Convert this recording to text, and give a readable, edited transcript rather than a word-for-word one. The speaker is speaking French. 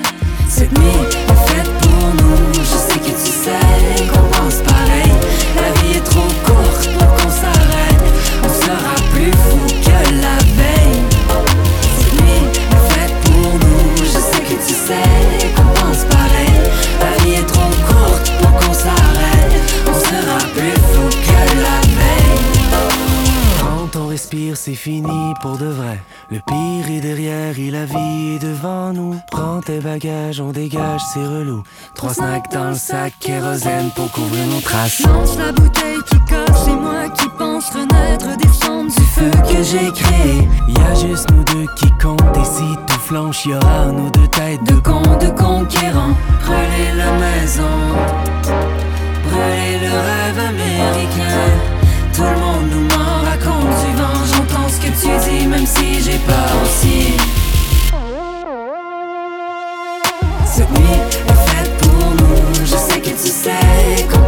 Cette nuit est faite pour nous. Je sais que tu sais qu'on pense pareil. La vie est trop courte pour qu'on s'arrête. On sera plus fou que la veille. Cette nuit est faite pour nous. Je sais que tu sais qu'on pense pareil. La vie est trop courte pour qu'on s'arrête. On sera plus fou que la veille. Quand on respire, c'est fini pour de vrai. Le pire est derrière et la vie est devant nous. Prends tes bagages, on dégage, c'est relou. 3 snacks dans le sac, kérosène pour couvrir nos traces. Lance la bouteille qui casse, c'est moi qui pense renaître des cendres du feu que j'ai créé. Y'a juste nous deux qui comptent et si tout flanche, y'aura nos deux têtes de cons, de conquérants. Brûler la maison, brûler le rêve américain. Tout le monde nous ment, raconte du vent. J'entends ce que tu dis, même si j'ai peur aussi. Cette nuit est faite pour nous. Je sais que tu sais qu'on